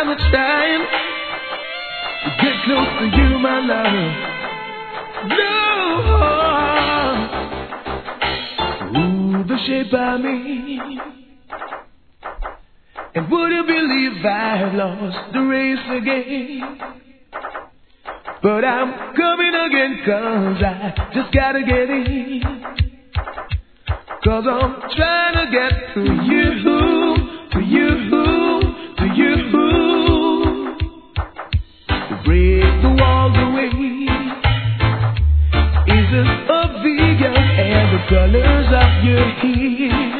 I'm trying to get close to you, my love. No, ooh, the shape I made. And would you believe I've lost the race again? But I'm coming again, 'cause I just gotta get in. 'Cause I'm trying to get to you, to you, to you. To break the walls away is as obvious as the colors of your hair.